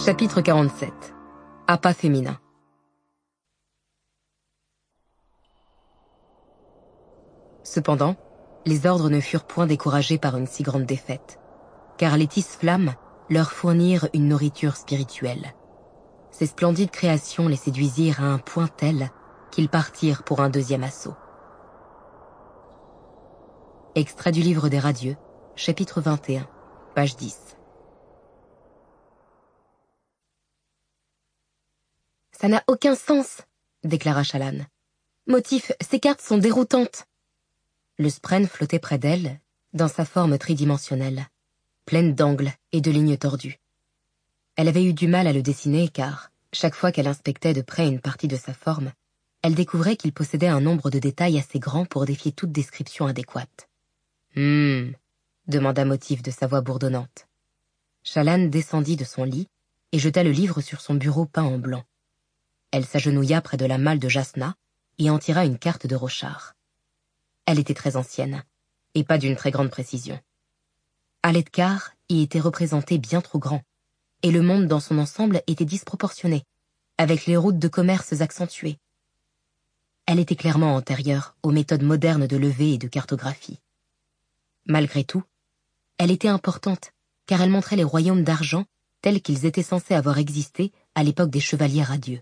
Chapitre 47. Appât féminin. Cependant, les ordres ne furent point découragés par une si grande défaite, car les Tisses-Flammes leur fournirent une nourriture spirituelle. Ces splendides créations les séduisirent à un point tel qu'ils partirent pour un deuxième assaut. Extrait du livre des Radieux, chapitre 21, page 10. « Ça n'a aucun sens, déclara Shallan. Motif, ces cartes sont déroutantes. » Le spren flottait près d'elle, dans sa forme tridimensionnelle, pleine d'angles et de lignes tordues. Elle avait eu du mal à le dessiner car, chaque fois qu'elle inspectait de près une partie de sa forme, elle découvrait qu'il possédait un nombre de détails assez grand pour défier toute description adéquate. « demanda Motif de sa voix bourdonnante. Shallan descendit de son lit et jeta le livre sur son bureau peint en blanc. Elle s'agenouilla près de la malle de Jasnah et en tira une carte de Roshar. Elle était très ancienne, et pas d'une très grande précision. Alethkar y était représenté bien trop grand, et le monde dans son ensemble était disproportionné, avec les routes de commerce accentuées. Elle était clairement antérieure aux méthodes modernes de levée et de cartographie. Malgré tout, elle était importante, car elle montrait les royaumes d'argent tels qu'ils étaient censés avoir existé à l'époque des chevaliers radieux.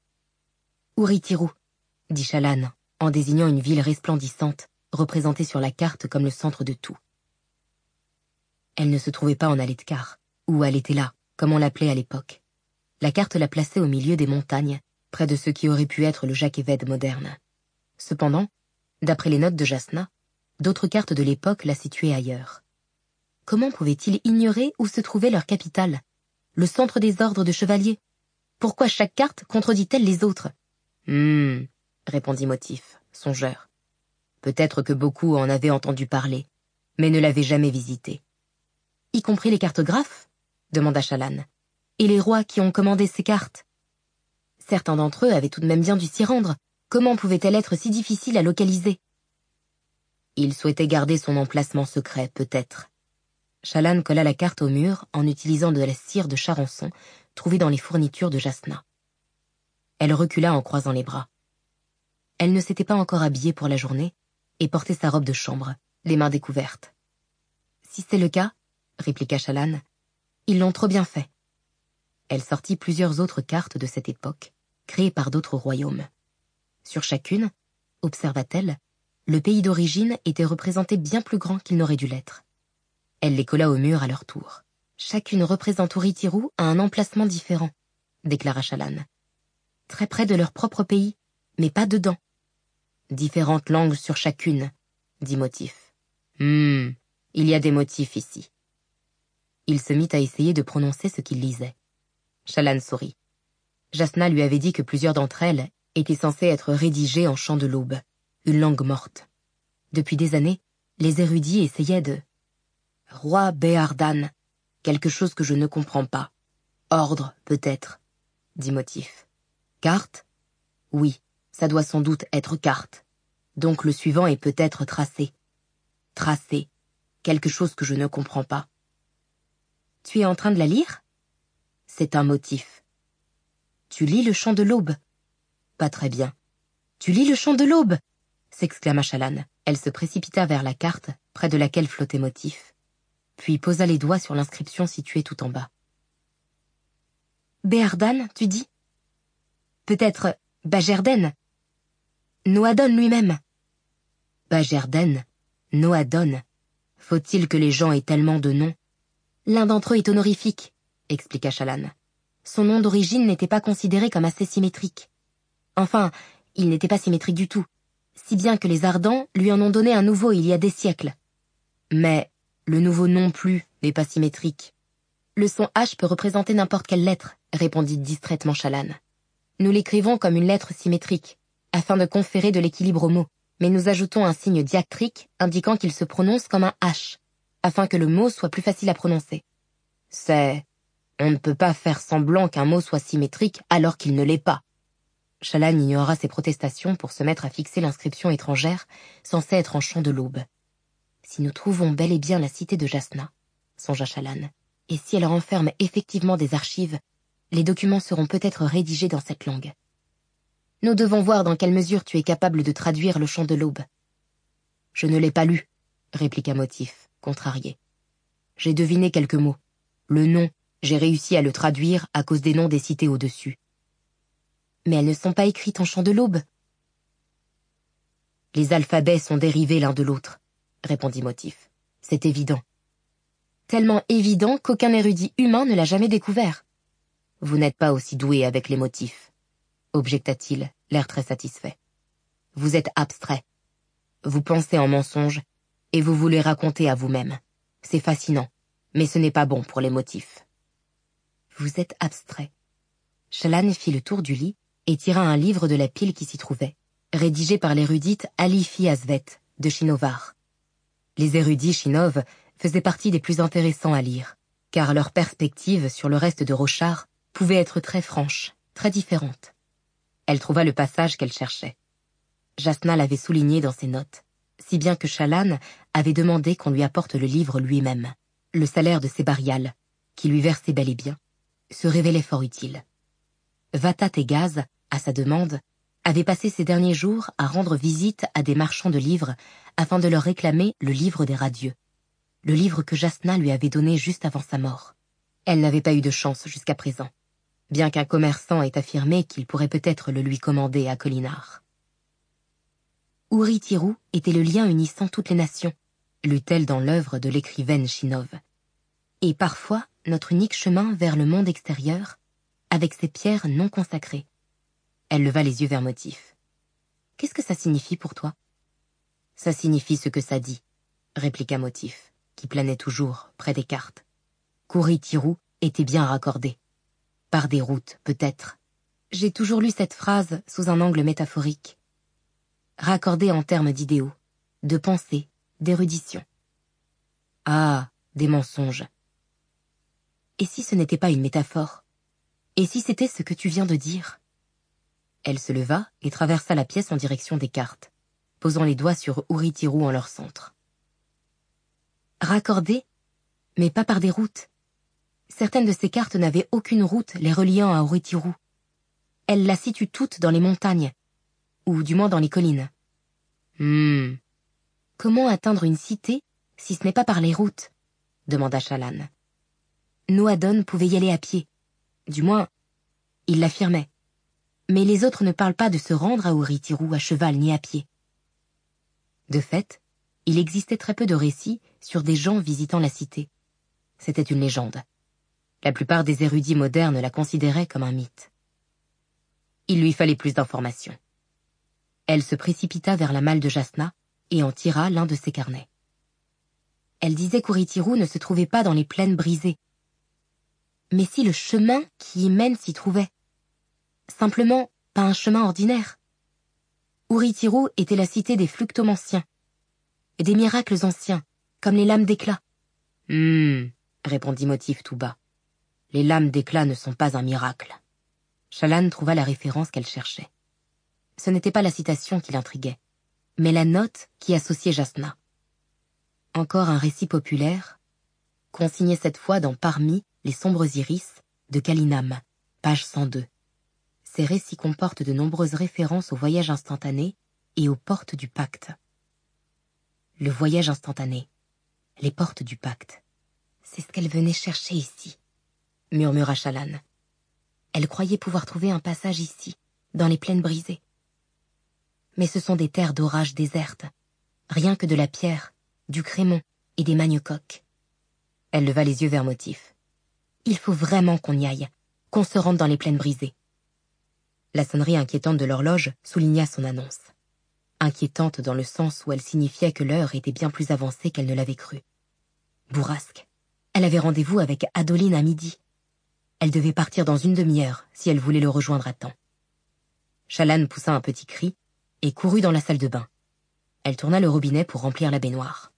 « Urithiru » dit Shallan, en désignant une ville resplendissante, représentée sur la carte comme le centre de tout. Elle ne se trouvait pas en Alethkar, ou elle était là, comme on l'appelait à l'époque. La carte la plaçait au milieu des montagnes, près de ce qui aurait pu être le Jakeved moderne. Cependant, d'après les notes de Jasnah, d'autres cartes de l'époque la situaient ailleurs. Comment pouvaient-ils ignorer où se trouvait leur capitale, le centre des ordres de chevaliers? Pourquoi chaque carte contredit-elle les autres? Répondit Motif, songeur. Peut-être que beaucoup en avaient entendu parler, mais ne l'avaient jamais visité. Y compris les cartographes? Demanda Shallan. Et les rois qui ont commandé ces cartes? Certains d'entre eux avaient tout de même bien dû s'y rendre. Comment pouvait-elle être si difficile à localiser? Il souhaitait garder son emplacement secret, peut-être. Shallan colla la carte au mur en utilisant de la cire de charançon trouvée dans les fournitures de Jasnah. Elle recula en croisant les bras. Elle ne s'était pas encore habillée pour la journée et portait sa robe de chambre, les mains découvertes. « Si c'est le cas, » répliqua Shallan, « ils l'ont trop bien fait. » Elle sortit plusieurs autres cartes de cette époque, créées par d'autres royaumes. Sur chacune, observa-t-elle, le pays d'origine était représenté bien plus grand qu'il n'aurait dû l'être. Elle les colla au mur à leur tour. « Chacune représente Urithiru à un emplacement différent, » déclara Shallan. « Très près de leur propre pays, mais pas dedans. » Différentes langues sur chacune, dit Motif. Il y a des motifs ici. Il se mit à essayer de prononcer ce qu'il lisait. Shallan sourit. Jasnah lui avait dit que plusieurs d'entre elles étaient censées être rédigées en chant de l'aube, une langue morte. Depuis des années, les érudits essayaient de... Roi Beardan, quelque chose que je ne comprends pas. Ordre, peut-être, dit Motif. Carte? Oui, ça doit sans doute être carte. Donc le suivant est peut-être tracé. Tracé, quelque chose que je ne comprends pas. Tu es en train de la lire? C'est un motif. Tu lis le chant de l'aube? Pas très bien. Tu lis le chant de l'aube? S'exclama Shallan. Elle se précipita vers la carte, près de laquelle flottait Motif, puis posa les doigts sur l'inscription située tout en bas. Beardan, tu dis? Peut-être Bajerden. Noadon lui-même. Bajerden, Noadon. Faut-il que les gens aient tellement de noms? L'un d'entre eux est honorifique, expliqua Shallan. Son nom d'origine n'était pas considéré comme assez symétrique. Enfin, il n'était pas symétrique du tout, si bien que les Ardents lui en ont donné un nouveau il y a des siècles. Mais le nouveau non plus n'est pas symétrique. Le son H peut représenter n'importe quelle lettre, répondit distraitement Shallan. Nous l'écrivons comme une lettre symétrique, afin de conférer de l'équilibre au mot, mais nous ajoutons un signe diacritique indiquant qu'il se prononce comme un H, afin que le mot soit plus facile à prononcer. On ne peut pas faire semblant qu'un mot soit symétrique alors qu'il ne l'est pas. Shallan ignora ses protestations pour se mettre à fixer l'inscription étrangère, censée être en chant de l'aube. Si nous trouvons bel et bien la cité de Jasnah, songea Shallan, et si elle renferme effectivement des archives, Les documents seront peut-être rédigés dans cette langue. Nous devons voir dans quelle mesure tu es capable de traduire le chant de l'aube. Je ne l'ai pas lu, répliqua Motif, contrarié. J'ai deviné quelques mots. Le nom, j'ai réussi à le traduire à cause des noms des cités au-dessus. Mais elles ne sont pas écrites en chant de l'aube. Les alphabets sont dérivés l'un de l'autre, répondit Motif. C'est évident. Tellement évident qu'aucun érudit humain ne l'a jamais découvert. Vous n'êtes pas aussi doué avec les motifs, objecta-t-il, l'air très satisfait. Vous êtes abstrait. Vous pensez en mensonge et vous voulez raconter à vous-même. C'est fascinant, mais ce n'est pas bon pour les motifs. Vous êtes abstrait. Shahlan fit le tour du lit et tira un livre de la pile qui s'y trouvait, rédigé par l'érudite Alifi Asvet, de Shinovar. Les érudits Shinov faisaient partie des plus intéressants à lire, car leur perspective sur le reste de Roshar pouvait être très franche, très différente. Elle trouva le passage qu'elle cherchait. Jasnah l'avait souligné dans ses notes, si bien que Shahlan avait demandé qu'on lui apporte le livre lui-même. Le salaire de ses barials, qui lui versait bel et bien, se révélait fort utile. Vatat et Gaz, à sa demande, avaient passé ces derniers jours à rendre visite à des marchands de livres afin de leur réclamer le livre des radieux, le livre que Jasnah lui avait donné juste avant sa mort. Elle n'avait pas eu de chance jusqu'à présent, bien qu'un commerçant ait affirmé qu'il pourrait peut-être le lui commander à Kholinar. Uri-Tirou était le lien unissant toutes les nations, lut-elle dans l'œuvre de l'écrivaine Shinov. Et parfois, notre unique chemin vers le monde extérieur, avec ses pierres non consacrées. Elle leva les yeux vers Motif. Qu'est-ce que ça signifie pour toi? Ça signifie ce que ça dit, répliqua Motif, qui planait toujours près des cartes. Uri-Tirou était bien raccordé. Par des routes, peut-être. J'ai toujours lu cette phrase sous un angle métaphorique. Raccordé en termes d'idéaux, de pensée, d'érudition. Ah, des mensonges. Et si ce n'était pas une métaphore? Et si c'était ce que tu viens de dire? Elle se leva et traversa la pièce en direction des cartes, posant les doigts sur Uri-Tirou en leur centre. Raccordées, mais pas par des routes. Certaines de ces cartes n'avaient aucune route les reliant à Uri-Tirou. Elles la situent toutes dans les montagnes, ou du moins dans les collines. Comment atteindre une cité si ce n'est pas par les routes? Demanda Shahlan. Noadon pouvait y aller à pied. Du moins, il l'affirmait. Mais les autres ne parlent pas de se rendre à Uri-Tirou à cheval ni à pied. De fait, il existait très peu de récits sur des gens visitant la cité. C'était une légende. La plupart des érudits modernes la considéraient comme un mythe. Il lui fallait plus d'informations. Elle se précipita vers la malle de Jasnah et en tira l'un de ses carnets. Elle disait qu'Uri-Tirou ne se trouvait pas dans les plaines brisées. Mais si le chemin qui y mène s'y trouvait? Simplement, pas un chemin ordinaire. Uri-Tirou était la cité des fluctomanciens, des miracles anciens, comme les lames d'éclat. Répondit Motif tout bas. Les lames d'éclat ne sont pas un miracle. Shahlan trouva la référence qu'elle cherchait. Ce n'était pas la citation qui l'intriguait, mais la note qui associait Jasnah. Encore un récit populaire, consigné cette fois dans Parmi les sombres iris de Kalinam, page 102. Ces récits comportent de nombreuses références au voyage instantané et aux portes du pacte. Le voyage instantané, les portes du pacte. C'est ce qu'elle venait chercher ici, murmura Shahlan. Elle croyait pouvoir trouver un passage ici, dans les plaines brisées. Mais ce sont des terres d'orage désertes, rien que de la pierre, du crémon et des maniocoques. Elle leva les yeux vers Motif. Il faut vraiment qu'on y aille, qu'on se rende dans les plaines brisées. La sonnerie inquiétante de l'horloge souligna son annonce. Inquiétante dans le sens où elle signifiait que l'heure était bien plus avancée qu'elle ne l'avait cru. Bourrasque. Elle avait rendez-vous avec Adoline à midi. Elle devait partir dans une demi-heure si elle voulait le rejoindre à temps. Shahlan poussa un petit cri et courut dans la salle de bain. Elle tourna le robinet pour remplir la baignoire.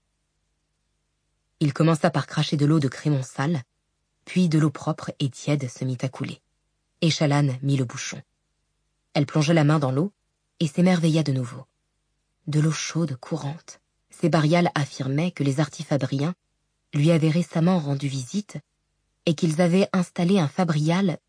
Il commença par cracher de l'eau de crémon sale, puis de l'eau propre et tiède se mit à couler. Et Shahlan mit le bouchon. Elle plongea la main dans l'eau et s'émerveilla de nouveau. De l'eau chaude courante. Ses barials affirmaient que les artifabriens lui avaient récemment rendu visite et qu'ils avaient installé un fabrial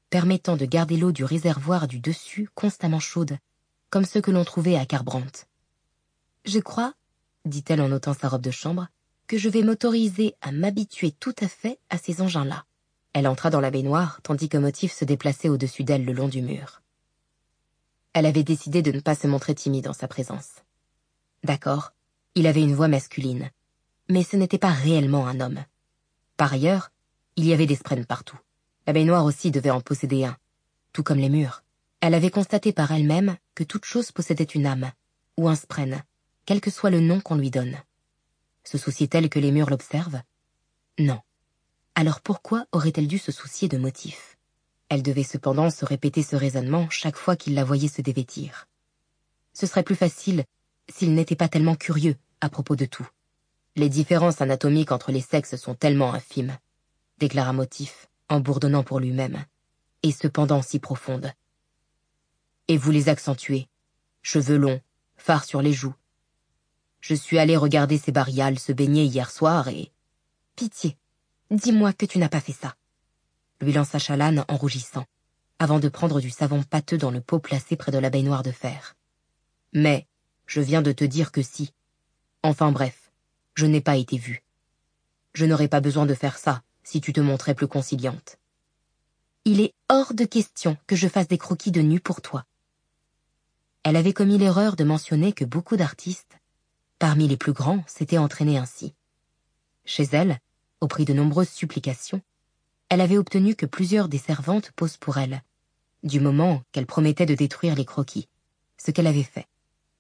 permettant de garder l'eau du réservoir du dessus constamment chaude, comme ceux que l'on trouvait à Carbrandt. « Je crois, dit-elle en ôtant sa robe de chambre, que je vais m'autoriser à m'habituer tout à fait à ces engins-là. » Elle entra dans la baignoire, tandis que Motif se déplaçait au-dessus d'elle le long du mur. Elle avait décidé de ne pas se montrer timide en sa présence. D'accord, il avait une voix masculine, mais ce n'était pas réellement un homme. Par ailleurs, il y avait des sprens partout. La baignoire aussi devait en posséder un, tout comme les murs. Elle avait constaté par elle-même que toute chose possédait une âme, ou un spren, quel que soit le nom qu'on lui donne. Se souciait-elle que les murs l'observent? Non. Alors pourquoi aurait-elle dû se soucier de Motif? Elle devait cependant se répéter ce raisonnement chaque fois qu'il la voyait se dévêtir. Ce serait plus facile s'il n'était pas tellement curieux à propos de tout. Les différences anatomiques entre les sexes sont tellement infimes, déclara Motif, en bourdonnant pour lui-même, et cependant si profondes. Et vous les accentuez, cheveux longs, fard sur les joues. Je suis allé regarder ces bariales se baigner hier soir et... Pitié, dis-moi que tu n'as pas fait ça, lui lança Chalanne en rougissant, avant de prendre du savon pâteux dans le pot placé près de la baignoire de fer. Mais, je viens de te dire que si. Enfin bref, je n'ai pas été vue. Je n'aurais pas besoin de faire ça si tu te montrais plus conciliante. Il est hors de question que je fasse des croquis de nu pour toi. Elle avait commis l'erreur de mentionner que beaucoup d'artistes, parmi les plus grands, s'étaient entraînés ainsi. Chez elle, au prix de nombreuses supplications, elle avait obtenu que plusieurs des servantes posent pour elle, du moment qu'elle promettait de détruire les croquis, ce qu'elle avait fait.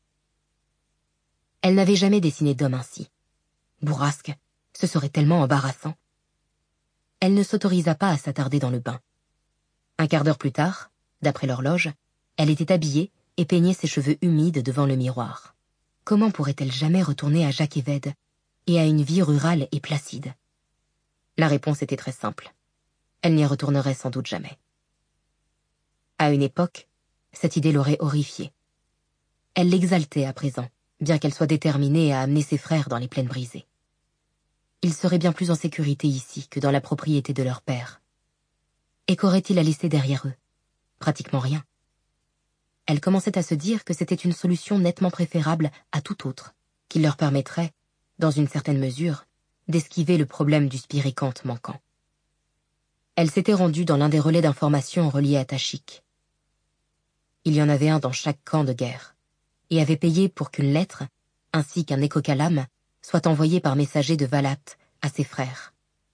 Elle n'avait jamais dessiné d'homme ainsi. Bourrasque, ce serait tellement embarrassant. Elle ne s'autorisa pas à s'attarder dans le bain. Un quart d'heure plus tard, d'après l'horloge, elle était habillée et peignait ses cheveux humides devant le miroir. Comment pourrait-elle jamais retourner à Jacques-Évède et à une vie rurale et placide? La réponse était très simple. Elle n'y retournerait sans doute jamais. À une époque, cette idée l'aurait horrifiée. Elle l'exaltait à présent, bien qu'elle soit déterminée à amener ses frères dans les plaines brisées. Ils seraient bien plus en sécurité ici que dans la propriété de leur père. Et qu'aurait-il à laisser derrière eux? Pratiquement rien. Elle commençait à se dire que c'était une solution nettement préférable à toute autre, qui leur permettrait, dans une certaine mesure, d'esquiver le problème du spiricante manquant. Elle s'était rendue dans l'un des relais d'information reliés à Tachik. Il y en avait un dans chaque camp de guerre, et avait payé pour qu'une lettre, ainsi qu'un échocalame, soit envoyé par messager de Valat à ses frères.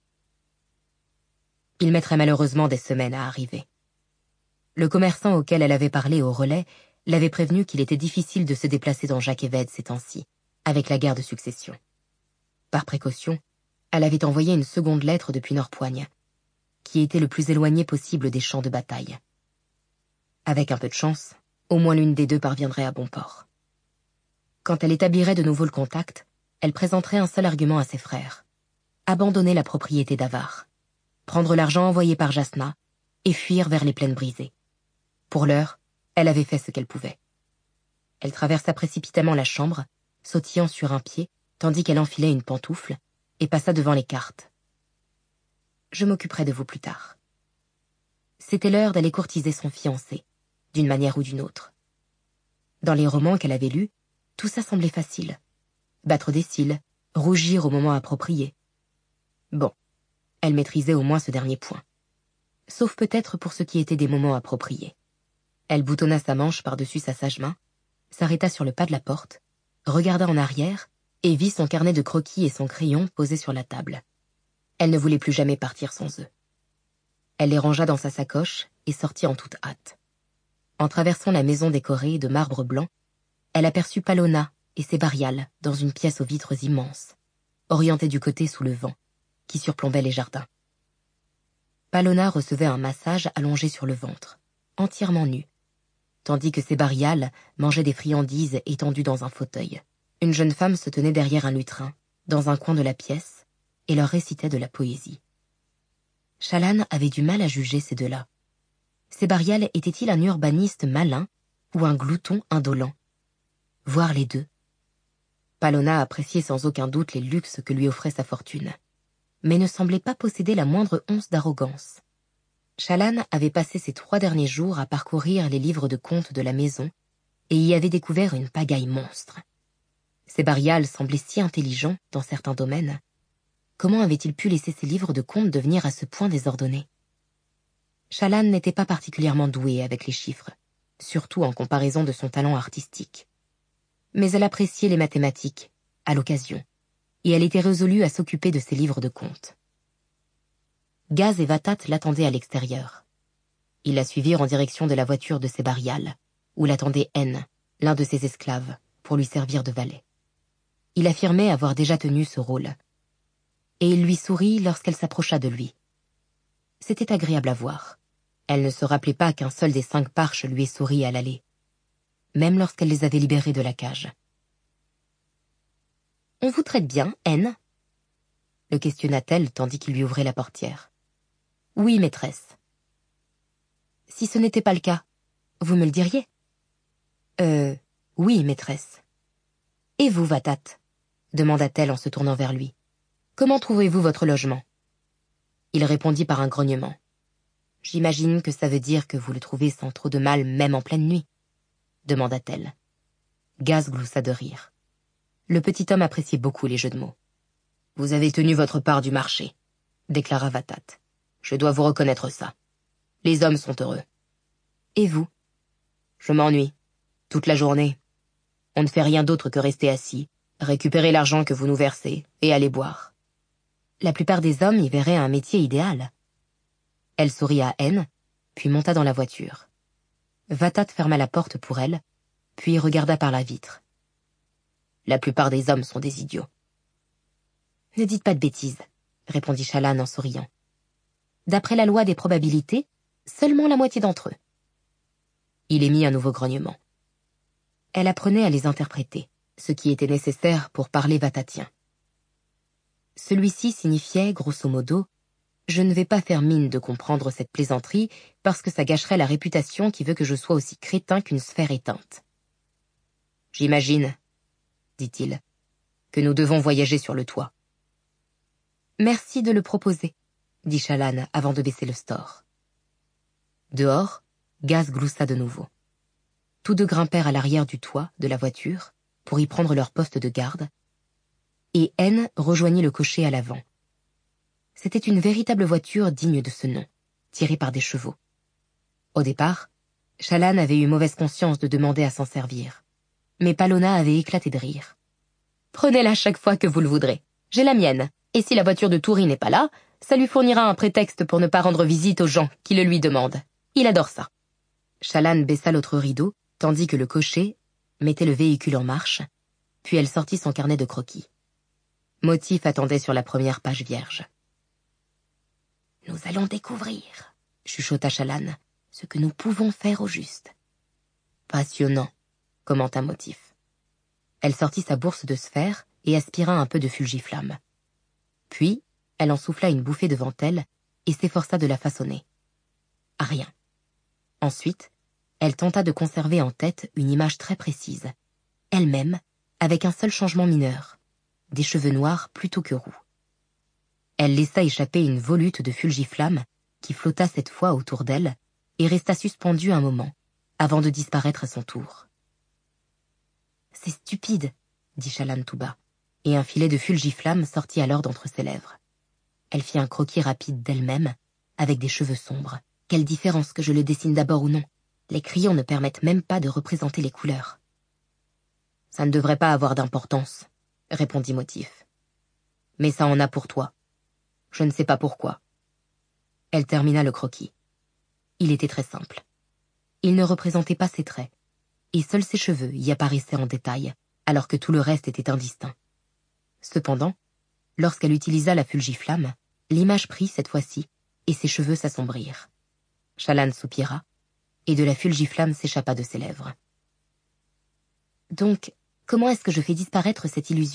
Il mettrait malheureusement des semaines à arriver. Le commerçant auquel elle avait parlé au relais l'avait prévenu qu'il était difficile de se déplacer dans Jacques-Évède ces temps-ci, avec la guerre de succession. Par précaution, elle avait envoyé une seconde lettre depuis Norpoigne, qui était le plus éloigné possible des champs de bataille. Avec un peu de chance, au moins l'une des deux parviendrait à bon port. Quand elle établirait de nouveau le contact, elle présenterait un seul argument à ses frères. Abandonner la propriété d'Avar, prendre l'argent envoyé par Jasna et fuir vers les plaines brisées. Pour l'heure, elle avait fait ce qu'elle pouvait. Elle traversa précipitamment la chambre, sautillant sur un pied, tandis qu'elle enfilait une pantoufle, et passa devant les cartes. Je m'occuperai de vous plus tard. C'était l'heure d'aller courtiser son fiancé, d'une manière ou d'une autre. Dans les romans qu'elle avait lus, tout ça semblait facile. Battre des cils, rougir au moment approprié. Bon, elle maîtrisait au moins ce dernier point. Sauf peut-être pour ce qui était des moments appropriés. Elle boutonna sa manche par-dessus sa sage main, s'arrêta sur le pas de la porte, regarda en arrière et vit son carnet de croquis et son crayon posés sur la table. Elle ne voulait plus jamais partir sans eux. Elle les rangea dans sa sacoche et sortit en toute hâte. En traversant la maison décorée de marbre blanc, elle aperçut Palona et ses bariales dans une pièce aux vitres immenses, orientée du côté sous le vent, qui surplombait les jardins. Palona recevait un massage allongé sur le ventre, entièrement nue, tandis que ses bariales mangeaient des friandises étendues dans un fauteuil. Une jeune femme se tenait derrière un lutrin, dans un coin de la pièce, et leur récitait de la poésie. Chalanne avait du mal à juger ces deux-là. Ces bariales était-il un urbaniste malin ou un glouton indolent? Voir les deux. Palona appréciait sans aucun doute les luxes que lui offrait sa fortune, mais ne semblait pas posséder la moindre once d'arrogance. Shallan avait passé ses 3 derniers jours à parcourir les livres de contes de la maison et y avait découvert une pagaille monstre. Ces Barials semblaient si intelligents dans certains domaines. Comment avait-il pu laisser ces livres de contes devenir à ce point désordonnés? Shallan n'était pas particulièrement douée avec les chiffres, surtout en comparaison de son talent artistique. Mais elle appréciait les mathématiques, à l'occasion, et elle était résolue à s'occuper de ses livres de contes. Gaz et Vatat l'attendaient à l'extérieur. Ils la suivirent en direction de la voiture de ses Barials, où l'attendait N, l'un de ses esclaves, pour lui servir de valet. Il affirmait avoir déjà tenu ce rôle. Et il lui sourit lorsqu'elle s'approcha de lui. C'était agréable à voir. Elle ne se rappelait pas qu'un seul des 5 parches lui ait souri à l'aller, même lorsqu'elle les avait libérés de la cage. « On vous traite bien, N ?» le questionna-t-elle tandis qu'il lui ouvrait la portière. « Oui, maîtresse. »« Si ce n'était pas le cas, vous me le diriez ?»« Oui, maîtresse. »« Et vous, Vatat ?» demanda-t-elle en se tournant vers lui. « Comment trouvez-vous votre logement ?» Il répondit par un grognement. « J'imagine que ça veut dire que vous le trouvez sans trop de mal même en pleine nuit ?» demanda-t-elle. Gaz gloussa de rire. Le petit homme appréciait beaucoup les jeux de mots. « Vous avez tenu votre part du marché, » déclara Vatat. « Je dois vous reconnaître ça. Les hommes sont heureux. »« Et vous ?»« Je m'ennuie. Toute la journée. On ne fait rien d'autre que rester assis, récupérer l'argent que vous nous versez et aller boire. » La plupart des hommes y verraient un métier idéal. Elle sourit à N, puis monta dans la voiture. Vatat ferma la porte pour elle, puis regarda par la vitre. La plupart des hommes sont des idiots. « Ne dites pas de bêtises, » répondit Shallan en souriant. « D'après la loi des probabilités, seulement la moitié d'entre eux. » Il émit un nouveau grognement. Elle apprenait à les interpréter, ce qui était nécessaire pour parler vatatien. Celui-ci signifiait, grosso modo, « Je ne vais pas faire mine de comprendre cette plaisanterie parce que ça gâcherait la réputation qui veut que je sois aussi crétin qu'une sphère éteinte. »« J'imagine, » dit-il, « que nous devons voyager sur le toit. »« Merci de le proposer, » dit Shallan avant de baisser le store. Dehors, Gaz gloussa de nouveau. Tous deux grimpèrent à l'arrière du toit de la voiture pour y prendre leur poste de garde, et N rejoignit le cocher à l'avant. C'était une véritable voiture digne de ce nom, tirée par des chevaux. Au départ, Shallan avait eu mauvaise conscience de demander à s'en servir, mais Palona avait éclaté de rire. « Prenez-la chaque fois que vous le voudrez. J'ai la mienne, et si la voiture de Toury n'est pas là, ça lui fournira un prétexte pour ne pas rendre visite aux gens qui le lui demandent. Il adore ça. » Shallan baissa l'autre rideau, tandis que le cocher mettait le véhicule en marche, puis elle sortit son carnet de croquis. Motif attendait sur la première page vierge. « Nous allons découvrir, » chuchota Shallan, « ce que nous pouvons faire au juste. »« Passionnant, » commenta Motif. Elle sortit sa bourse de sphères et aspira un peu de fulgiflamme. Puis, elle en souffla une bouffée devant elle et s'efforça de la façonner. Rien. Ensuite, elle tenta de conserver en tête une image très précise, elle-même, avec un seul changement mineur, des cheveux noirs plutôt que roux. Elle laissa échapper une volute de fulgiflamme qui flotta cette fois autour d'elle et resta suspendue un moment, avant de disparaître à son tour. « C'est stupide, » dit Shallan tout bas, et un filet de fulgiflamme sortit alors d'entre ses lèvres. Elle fit un croquis rapide d'elle-même, avec des cheveux sombres. Quelle différence que je le dessine d'abord ou non. Les crayons ne permettent même pas de représenter les couleurs. « Ça ne devrait pas avoir d'importance, » répondit Motif. « Mais ça en a pour toi. Je ne sais pas pourquoi. » Elle termina le croquis. Il était très simple. Il ne représentait pas ses traits, et seuls ses cheveux y apparaissaient en détail, alors que tout le reste était indistinct. Cependant, lorsqu'elle utilisa la fulgiflamme, l'image prit cette fois-ci, et ses cheveux s'assombrirent. Shallan soupira, et de la fulgiflamme s'échappa de ses lèvres. « Donc, comment est-ce que je fais disparaître cette illusion ?»«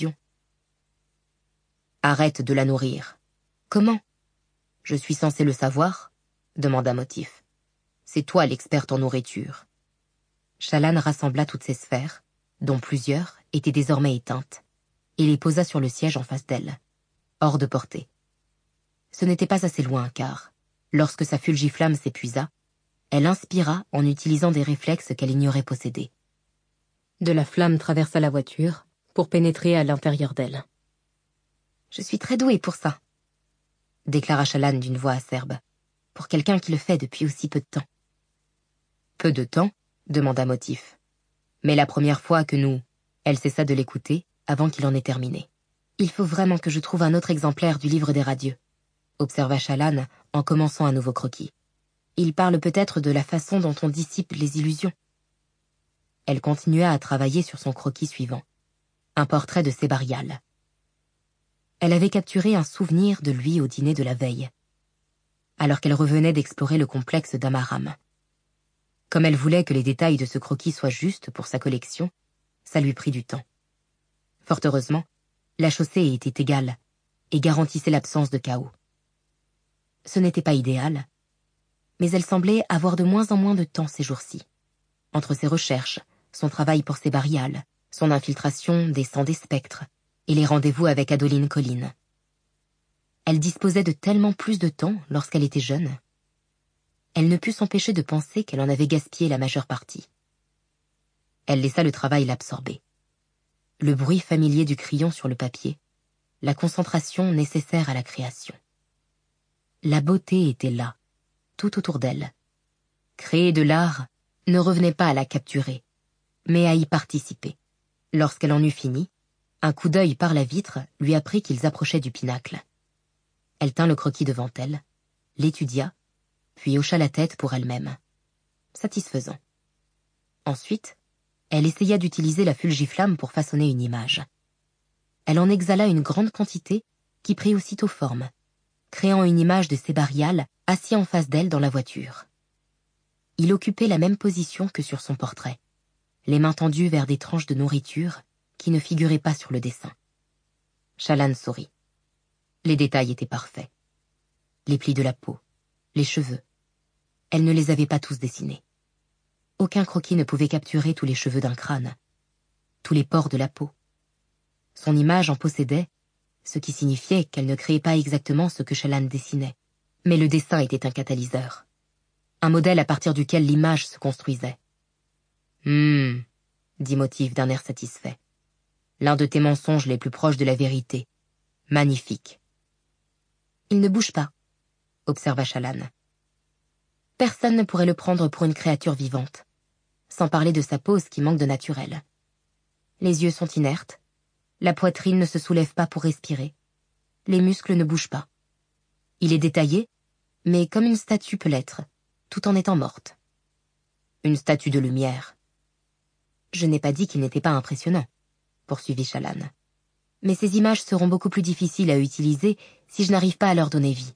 Arrête de la nourrir. »« Comment ? Je suis censé le savoir ?» demanda Motif. « C'est toi l'experte en nourriture. » Shallan rassembla toutes ses sphères, dont plusieurs étaient désormais éteintes, et les posa sur le siège en face d'elle, hors de portée. Ce n'était pas assez loin, car, Lorsque sa fulgiflamme s'épuisa, elle inspira en utilisant des réflexes qu'elle ignorait posséder. De la flamme traversa la voiture pour pénétrer à l'intérieur d'elle. « Je suis très douée pour ça », déclara Chalan d'une voix acerbe, « pour quelqu'un qui le fait depuis aussi peu de temps. » « Peu de temps ?» demanda Motif. « Mais la première fois que nous... » Elle cessa de l'écouter avant qu'il en ait terminé. « Il faut vraiment que je trouve un autre exemplaire du livre des radieux, » observa Chalan en commençant un nouveau croquis. « Il parle peut-être de la façon dont on dissipe les illusions. » Elle continua à travailler sur son croquis suivant, un portrait de Sébarial. Elle avait capturé un souvenir de lui au dîner de la veille, alors qu'elle revenait d'explorer le complexe d'Amaram. Comme elle voulait que les détails de ce croquis soient justes pour sa collection, ça lui prit du temps. Fort heureusement, la chaussée était égale et garantissait l'absence de chaos. Ce n'était pas idéal, mais elle semblait avoir de moins en moins de temps ces jours-ci. Entre ses recherches, son travail pour Sébarial, son infiltration des sangs des spectres et les rendez-vous avec Adoline Colline. Elle disposait de tellement plus de temps lorsqu'elle était jeune. Elle ne put s'empêcher de penser qu'elle en avait gaspillé la majeure partie. Elle laissa le travail l'absorber. Le bruit familier du crayon sur le papier, la concentration nécessaire à la création. La beauté était là, tout autour d'elle. Créer de l'art ne revenait pas à la capturer, mais à y participer. Lorsqu'elle en eut fini, un coup d'œil par la vitre lui apprit qu'ils approchaient du pinacle. Elle tint le croquis devant elle, l'étudia, puis hocha la tête pour elle-même. Satisfaisant. Ensuite, elle essaya d'utiliser la fulgiflamme pour façonner une image. Elle en exhala une grande quantité qui prit aussitôt forme, créant une image de Sébarial assis en face d'elle dans la voiture. Il occupait la même position que sur son portrait, les mains tendues vers des tranches de nourriture qui ne figuraient pas sur le dessin. Chalan sourit. Les détails étaient parfaits. Les plis de la peau, les cheveux. Elle ne les avait pas tous dessinés. Aucun croquis ne pouvait capturer tous les cheveux d'un crâne, tous les pores de la peau. Son image en possédait, ce qui signifiait qu'elle ne créait pas exactement ce que Chalan dessinait. Mais le dessin était un catalyseur, un modèle à partir duquel l'image se construisait. « dit Motif d'un air satisfait. « L'un de tes mensonges les plus proches de la vérité. Magnifique. »« Il ne bouge pas, » observa Chalan. « Personne ne pourrait le prendre pour une créature vivante, sans parler de sa pose qui manque de naturel. Les yeux sont inertes, la poitrine ne se soulève pas pour respirer, les muscles ne bougent pas. Il est détaillé, mais comme une statue peut l'être, tout en étant morte. Une statue de lumière. » « Je n'ai pas dit qu'il n'était pas impressionnant, » poursuivit Chalan. « Mais ces images seront beaucoup plus difficiles à utiliser si je n'arrive pas à leur donner vie. »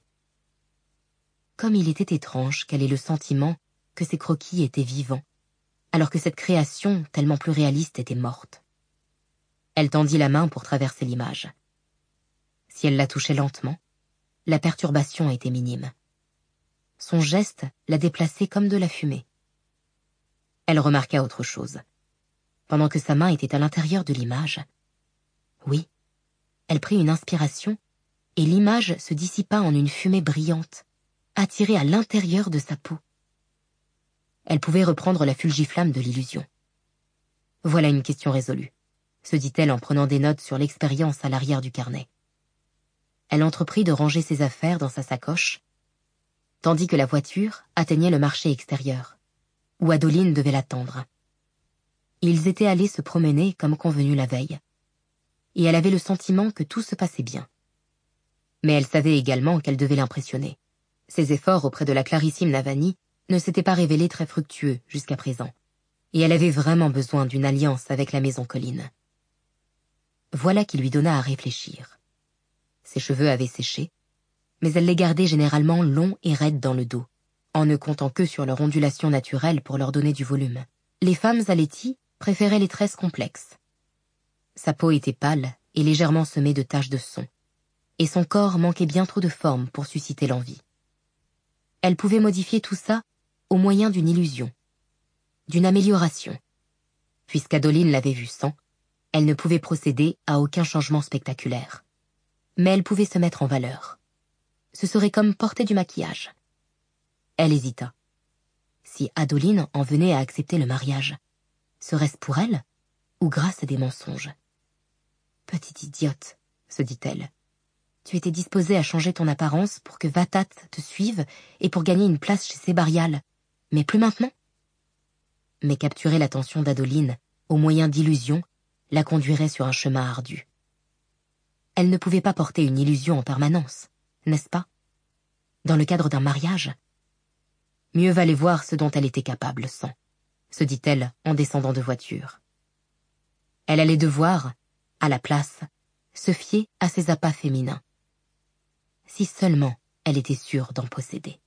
Comme il était étrange qu'elle ait le sentiment que ces croquis étaient vivants, alors que cette création, tellement plus réaliste, était morte. Elle tendit la main pour traverser l'image. Si elle la touchait lentement, la perturbation était minime. Son geste la déplaçait comme de la fumée. Elle remarqua autre chose. Pendant que sa main était à l'intérieur de l'image, oui, elle prit une inspiration et l'image se dissipa en une fumée brillante, attirée à l'intérieur de sa peau. Elle pouvait reprendre la fulgiflamme de l'illusion. Voilà une question résolue, se dit-elle en prenant des notes sur l'expérience à l'arrière du carnet. Elle entreprit de ranger ses affaires dans sa sacoche, tandis que la voiture atteignait le marché extérieur, où Adoline devait l'attendre. Ils étaient allés se promener comme convenu la veille, et elle avait le sentiment que tout se passait bien. Mais elle savait également qu'elle devait l'impressionner. Ses efforts auprès de la clarissime Navani ne s'étaient pas révélés très fructueux jusqu'à présent, et elle avait vraiment besoin d'une alliance avec la maison Colline. Voilà qui lui donna à réfléchir. Ses cheveux avaient séché, mais elle les gardait généralement longs et raides dans le dos, en ne comptant que sur leur ondulation naturelle pour leur donner du volume. Les femmes à Letty préféraient les tresses complexes. Sa peau était pâle et légèrement semée de taches de son, et son corps manquait bien trop de forme pour susciter l'envie. Elle pouvait modifier tout ça au moyen d'une illusion, d'une amélioration. Puisqu'Adoline l'avait vue sans, elle ne pouvait procéder à aucun changement spectaculaire. Mais elle pouvait se mettre en valeur. Ce serait comme porter du maquillage. Elle hésita. Si Adeline en venait à accepter le mariage, serait-ce pour elle ou grâce à des mensonges? Petite idiote, se dit-elle. Tu étais disposée à changer ton apparence pour que Vatat te suive et pour gagner une place chez Sébarial. Mais plus maintenant? Mais capturer l'attention d'Adeline, au moyen d'illusions, la conduirait sur un chemin ardu. Elle ne pouvait pas porter une illusion en permanence, n'est-ce pas? Dans le cadre d'un mariage? Mieux valait voir ce dont elle était capable sans, se dit-elle en descendant de voiture. Elle allait devoir, à la place, se fier à ses appas féminins. Si seulement elle était sûre d'en posséder.